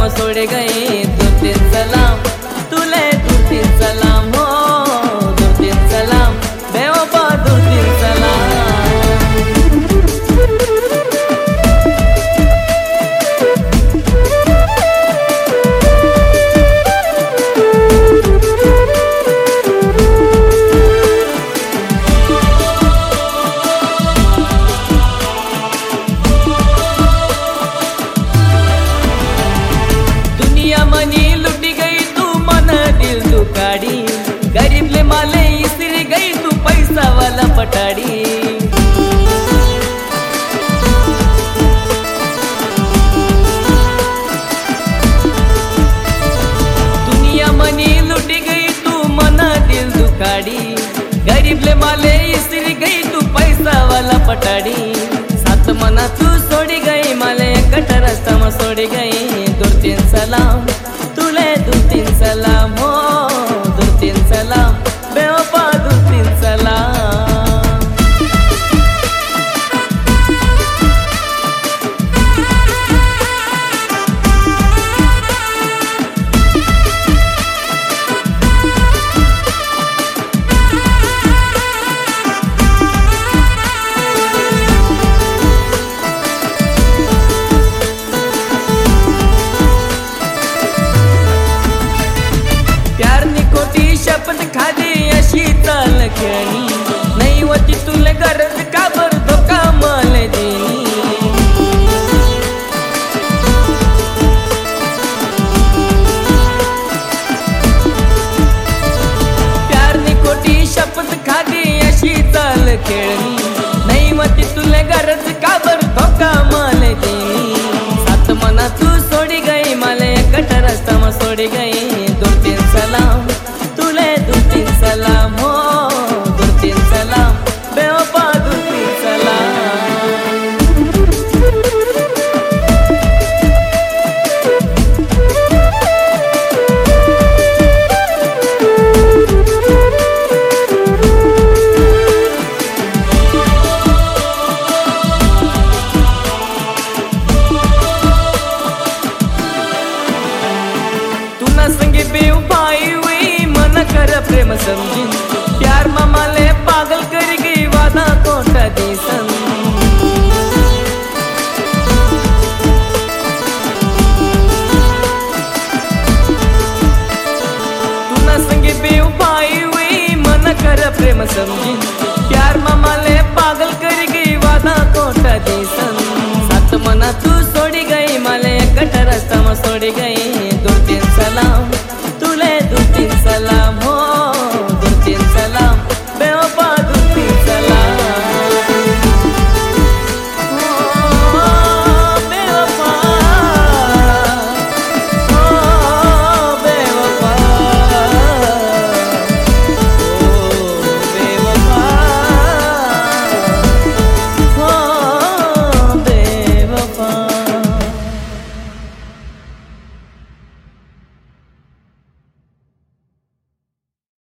रस्ता में छोड़ गई। दो तीन सलाम तुले, दो तीन सलाम हो, दो तीन सलाम बेवफा, दो तीन सलाम। गरीब ले माले इसरी गई तू पैसा वाला पटाड़ी। दुनिया मनी लुटी गई तू मना दिल दुखाड़ी। गरीब ले माले इसरी गई तू पैसा वाला पटाड़ी। सात मना तू छोड़ी गई माले कट रास्ता में छोड़ी गई। दो तीन सलाम तुले, दो तीन सलाम हो, दो तीन सलाम बेवफा, दो तीन सलाम। प्यार नी खोटी शपथ खाली अशी चाल खेळणी। नाही होती तुले गरज का बर धोका मला देणी। प्यार नी खोटी शपथ खाली अशी चाल खेळणी। नाही होती तुले गरज का बर धोका मला देणी। सात मना तू सोडी गई मला एकट रस्ता में सोडी गई। दो तीन सलाम तुले, दो तीन सलाम हो, दो तीन सलाम बेवफा, दो तीन सलाम। तुना संगे बेवफाई हुई मन कर प्रेम समझी। प्यार मामाले पागल कर गई वादा कोटा दिसन। तुना संगे बेवफाई हुई मन कर प्रेम समझी। प्यार मामाले पागल कर गई वादा कोटा दिसन। सात मना तू छोड़ी गई माले कट रास्ता में छोड़ी गई।